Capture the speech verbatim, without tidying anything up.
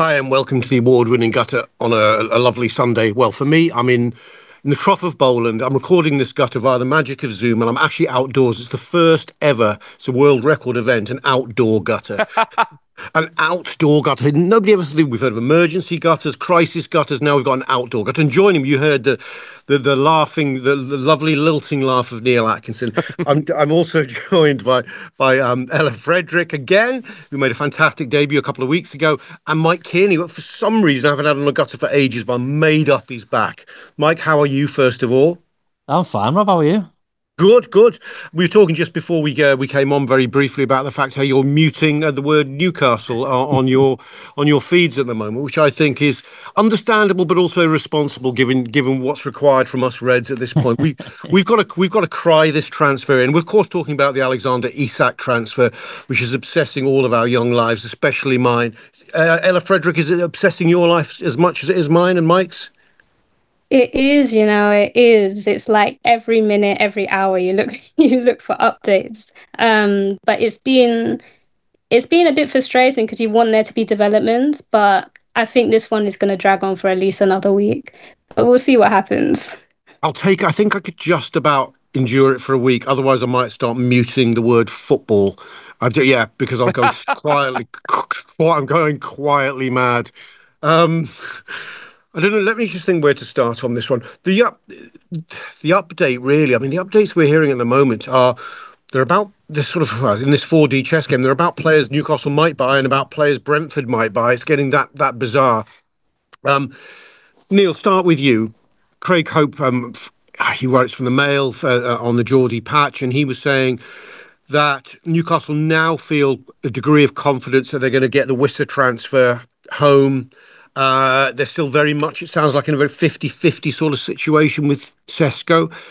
Hi, and welcome to the award-winning Gutter on a, a lovely Sunday. Well, for me, I'm in, in the trough of Bowland. I'm recording this Gutter via the magic of Zoom, and I'm actually outdoors. It's the first ever, it's a world record event, an outdoor gutter. An outdoor gutter. Nobody ever thought. We've heard of emergency gutters, crisis gutters. Now we've got an outdoor gutter. And joining him, you heard the, the, the laughing, the, the lovely lilting laugh of Neil Atkinson. I'm, I'm also joined by by um, Ella Frederick again, who made a fantastic debut a couple of weeks ago, and Mike Kearney, who for some reason I haven't had on a gutter for ages, but made up his back. Mike, how are you? First of all, I'm fine, Rob. How are you? good, good. We were talking just before we uh, we came on very briefly about the fact how you're muting uh, the word Newcastle uh, on your on your feeds at the moment, which I think is understandable but also responsible given given what's required from us Reds at this point. We we've got to we've got to cry this transfer in. We're of course talking about the Alexander Isak transfer, which is obsessing all of our young lives, especially mine. Uh, Ella Frederick, is it obsessing your life as much as it is mine and Mike's? It is, you know, it is. It's like every minute, every hour you look you look for updates. Um, but it's been it's been a bit frustrating because you want there to be development, but I think this one is going to drag on for at least another week. But we'll see what happens. I'll take. I think I could just about endure it for a week. Otherwise, I might start muting the word football. I do, yeah, because I'll go quietly. I'm going quietly mad. Um, I don't know. Let me just think where to start on this one. The up, the update really. I mean, the updates we're hearing at the moment are they're about this sort of well, in this four D chess game. They're about players Newcastle might buy and about players Brentford might buy. It's getting that that bizarre. Um, Neil, start with you. Craig Hope, um, he writes from the Mail uh, on the Geordie patch, and he was saying that Newcastle now feel a degree of confidence that they're going to get the Wissa transfer home. Uh, they're still very much, it sounds like, in a very fifty-fifty sort of situation with Sesko.